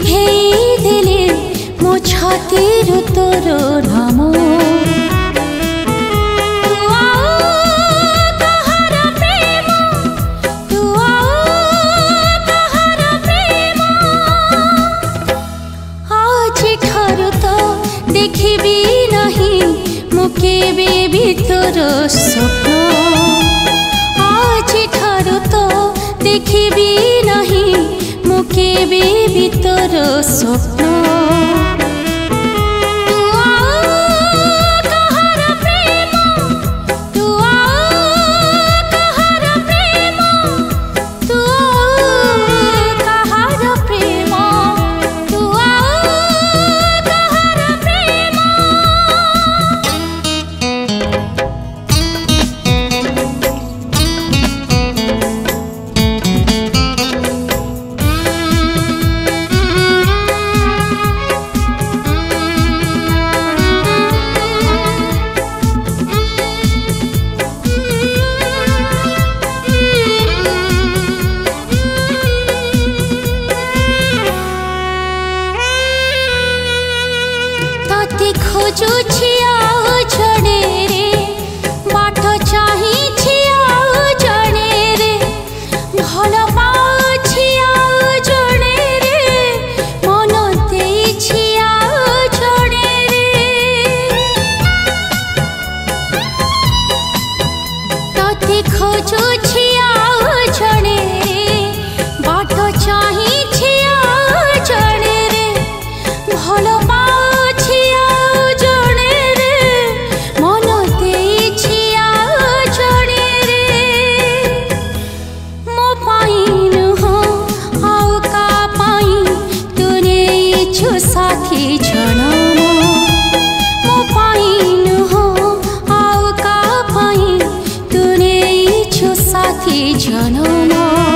लिभेई देले मो छातीरु तोर नाम। देखिबी नहीं मुकेबे भी तोर स्वप्न। आज ठारू तो देखिबी नहीं मुकेबे भी तोर स्वप्न। खोजुछि आउ जणे रे बाट चाहिछि आउ जणे रे भल पाछि आउ जणे रे मन देछि आउ जणे रे। तते खोजुछि आउ जणे रे बाट चाहिछि आउ जणे रे भल साथी जनम मो पाइन हो आउ का पाइन तूने छु साथी जनम।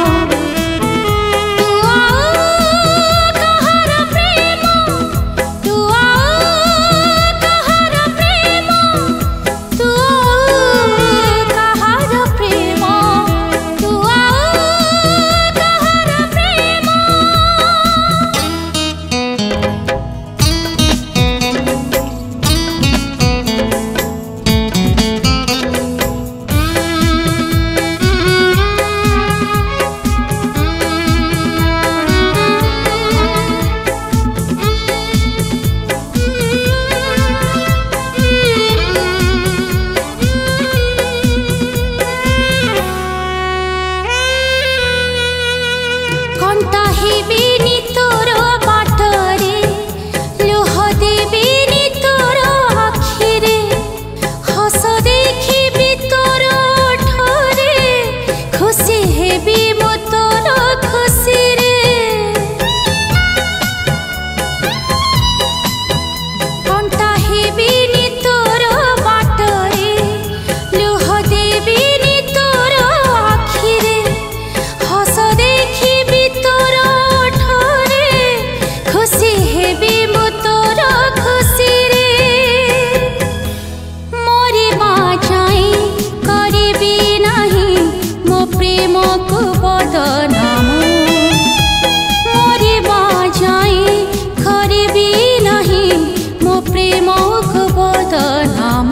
कंटा हेबिनी तोर बाटरे लुह देबिनी तोर आखिरे हस देखिबी तोर ओठरे खुशी हेबी मो तोर खुशी रे। कंटा हेबिनी तोर बाटरे लुह देबिनी तोर आखिरे हस देखिबी तोर ओठरे खुशी हेबी मो तोर खुशी रे। मोरे माँ जाए करिबी नहीं मो प्रेम को बदनाम। मोरे माँ जाए करिबी नहीं मो प्रेम को बदनाम।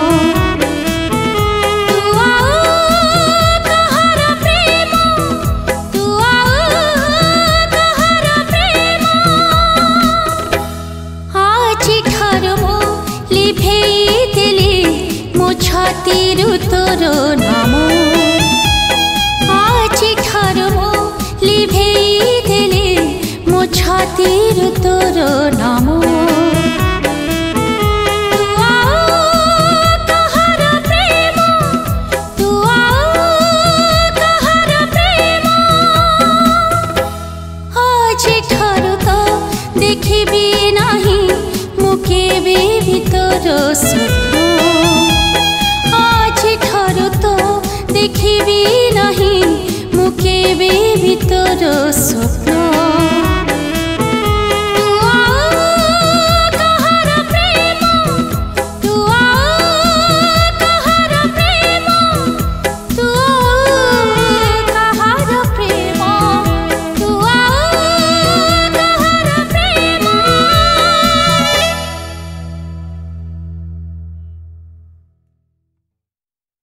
छातीरु तोर नाम आज ठारू मो लिभेई देले मो छातीरु तोर नाम। आज ठारू तो देखिबी नहीं मुकेबे भी तोर स्वप्न। देखिबी नहीं मुकेबे भी तोर स्वप्न।